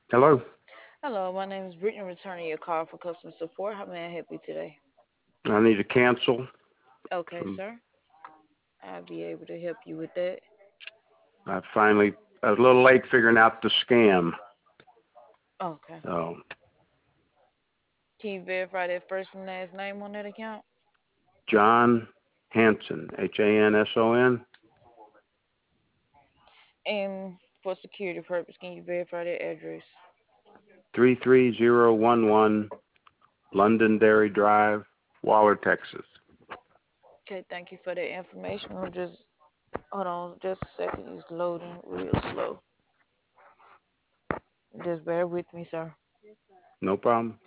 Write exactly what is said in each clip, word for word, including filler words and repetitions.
Hello. Hello, my name is Brittany, returning your call for customer support. How may I help you today? I need to cancel. Okay, Some, sir. I'll be able to help you with that. I finally, I was a little late figuring out the scam. Okay. So, Can you verify that first and last name on that account? John Hanson, H A N S O N, And for security purpose, can you verify that address? three three zero one one Londonderry Drive, Waller, Texas. Okay, thank you for that information. I'm just, hold on just a second. It's loading real slow. Just bear with me, sir. No problem.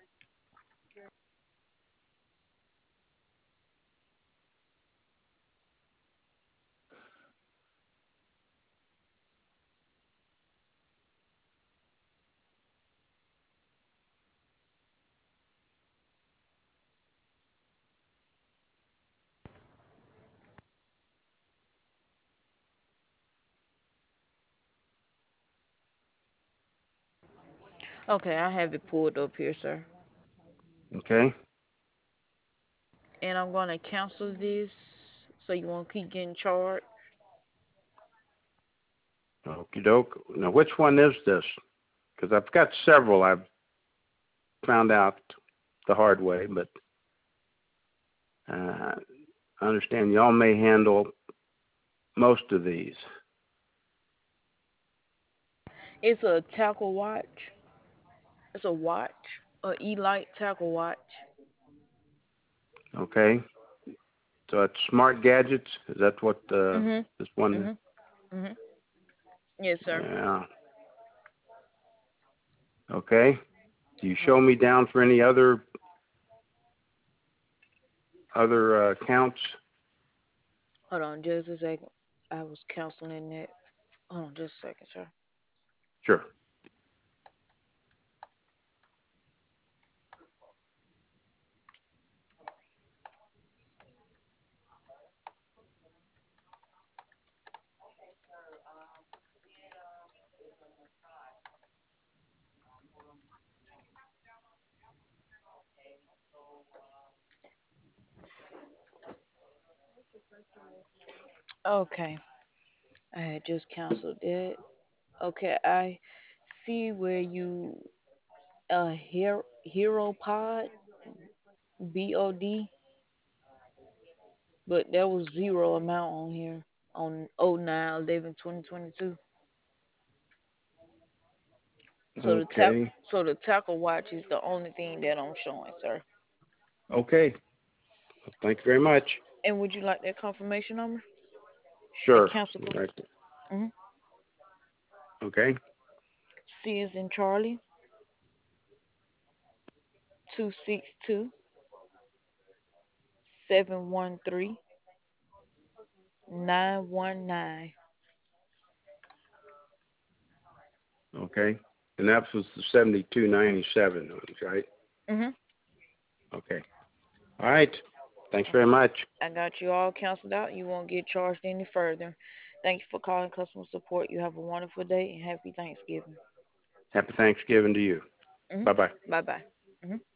Okay, I have it pulled up here, sir. Okay. And I'm going to cancel this so you won't keep getting charged. Okie doke. Now, which one is this? Because I've got several I've found out the hard way, but uh, I understand y'all may handle most of these. It's a tackle watch. It's a watch, a E-Lite tackle watch. Okay. So it's smart gadgets. Is that what uh, Mhm. this one? Mhm. Mhm. Yes, sir. Yeah. Okay. Do you show me down for any other other uh, accounts? Hold on, just a second. I was counseling that. Hold on, just a second, sir. Sure. Okay, I had just canceled that. Okay, I see where you uh hero hero pod B O D, but there was zero amount on here on oh nine eleven twenty twenty-two. So the tack Okay. so the tackle watch is the only thing that I'm showing, sir. Okay. Thank you very much. And would you like that confirmation number? That Sure. cancel? Right. Mm-hmm. Okay. C is in Charlie. Two six two seven one three nine one nine. Okay. And that was the seventy-two ninety-seven ones, right? Mhm. Okay. All right. Thanks very much. I got you all canceled out. You won't get charged any further. Thank you for calling customer support. You have a wonderful day and happy Thanksgiving. Happy Thanksgiving to you. Mhm. Bye bye. Bye bye. Mhm.